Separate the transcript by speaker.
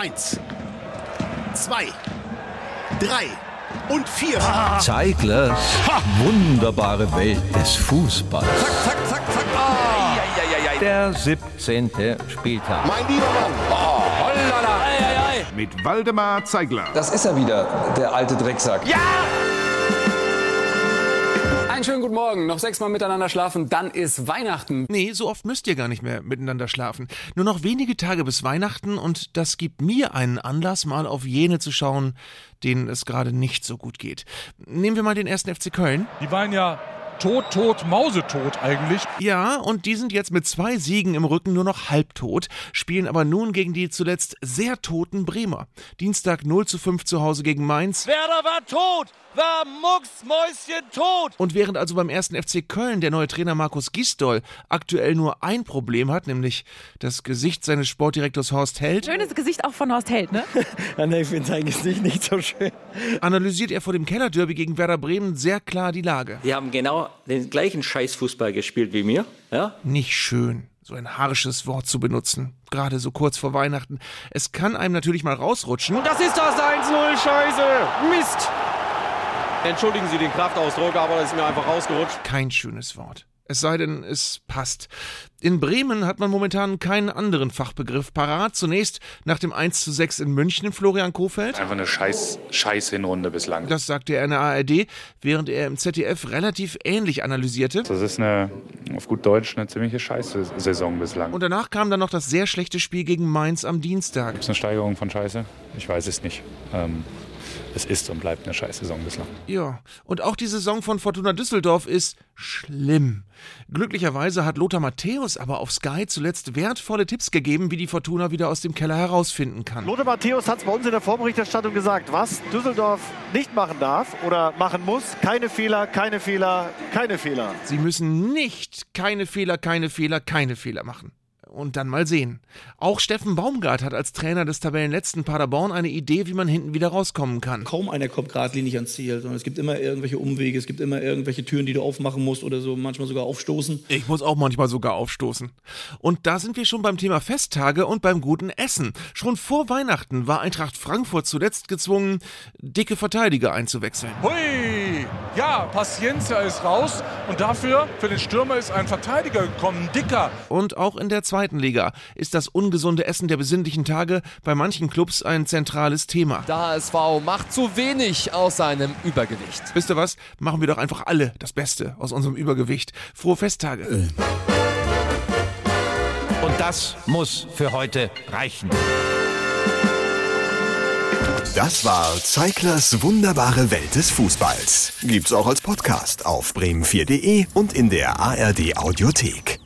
Speaker 1: 1, 2, 3 und 4.
Speaker 2: Zeiglers wunderbare Welt des Fußballs.
Speaker 3: Zack, zack, zack, zack.
Speaker 2: Der 17. Spieltag.
Speaker 1: Mein lieber Mann.
Speaker 3: Hollala.
Speaker 4: Mit Waldemar Zeigler.
Speaker 5: Das ist er wieder, der alte Drecksack.
Speaker 3: Ja! Einen schönen guten Morgen. Noch 6 Mal miteinander schlafen, dann ist Weihnachten.
Speaker 6: Nee, so oft müsst ihr gar nicht mehr miteinander schlafen. Nur noch wenige Tage bis Weihnachten und das gibt mir einen Anlass, mal auf jene zu schauen, denen es gerade nicht so gut geht. Nehmen wir mal den 1. FC Köln.
Speaker 7: Die waren ja mausetot eigentlich.
Speaker 6: Ja, und die sind jetzt mit 2 Siegen im Rücken nur noch halbtot, spielen aber nun gegen die zuletzt sehr toten Bremer. Dienstag 0:5 zu Hause gegen Mainz.
Speaker 8: Werder war tot, war mucksmäuschentot.
Speaker 6: Und während also beim 1. FC Köln der neue Trainer Markus Gisdol aktuell nur ein Problem hat, nämlich das Gesicht seines Sportdirektors Horst Held.
Speaker 9: Schönes Gesicht auch von Horst Held, ne?
Speaker 10: Ja, ne, ich finde sein Gesicht nicht so schön.
Speaker 6: Analysiert er vor dem Kellerderby gegen Werder Bremen sehr klar die Lage.
Speaker 11: Die haben genau den gleichen Scheißfußball gespielt wie mir. Ja?
Speaker 6: Nicht schön, so ein harsches Wort zu benutzen, gerade so kurz vor Weihnachten. Es kann einem natürlich mal rausrutschen.
Speaker 8: Und das ist das 1-0, Scheiße, Mist. Entschuldigen Sie den Kraftausdruck, aber das ist mir einfach rausgerutscht.
Speaker 6: Kein schönes Wort. Es sei denn, es passt. In Bremen hat man momentan keinen anderen Fachbegriff parat. Zunächst nach dem 1:6 in München Florian Kohfeldt.
Speaker 12: Einfach eine scheiß Hinrunde bislang.
Speaker 6: Das sagte er in der ARD, während er im ZDF relativ ähnlich analysierte.
Speaker 12: Das ist auf gut Deutsch eine ziemliche Scheiß-Saison bislang.
Speaker 6: Und danach kam dann noch das sehr schlechte Spiel gegen Mainz am Dienstag.
Speaker 12: Gibt es eine Steigerung von Scheiße? Ich weiß es nicht. Es ist und bleibt eine Scheiß-Saison bislang.
Speaker 6: Ja, und auch die Saison von Fortuna Düsseldorf ist schlimm. Glücklicherweise hat Lothar Matthäus aber auf Sky zuletzt wertvolle Tipps gegeben, wie die Fortuna wieder aus dem Keller herausfinden kann.
Speaker 10: Lothar Matthäus hat es bei uns in der Vorberichterstattung gesagt, was Düsseldorf nicht machen darf oder machen muss. Keine Fehler, keine Fehler, keine Fehler.
Speaker 6: Sie müssen nicht keine Fehler machen. Und dann mal sehen. Auch Steffen Baumgart hat als Trainer des Tabellenletzten Paderborn eine Idee, wie man hinten wieder rauskommen kann.
Speaker 13: Kaum einer kommt geradlinig ans Ziel, sondern es gibt immer irgendwelche Umwege, es gibt immer irgendwelche Türen, die du aufmachen musst oder so, manchmal sogar aufstoßen.
Speaker 6: Ich muss auch manchmal sogar aufstoßen. Und da sind wir schon beim Thema Festtage und beim guten Essen. Schon vor Weihnachten war Eintracht Frankfurt zuletzt gezwungen, dicke Verteidiger einzuwechseln.
Speaker 7: Hui! Ja, Paciencia ist raus und dafür, für den Stürmer ist ein Verteidiger gekommen, dicker.
Speaker 6: Und auch in der zweiten Liga ist das ungesunde Essen der besinnlichen Tage bei manchen Clubs ein zentrales Thema.
Speaker 14: Der HSV macht zu wenig aus seinem Übergewicht.
Speaker 6: Wisst ihr was? Machen wir doch einfach alle das Beste aus unserem Übergewicht. Frohe Festtage.
Speaker 2: Und das muss für heute reichen.
Speaker 15: Das war Zeiglers wunderbare Welt des Fußballs. Gibt's auch als Podcast auf bremen4.de und in der ARD Audiothek.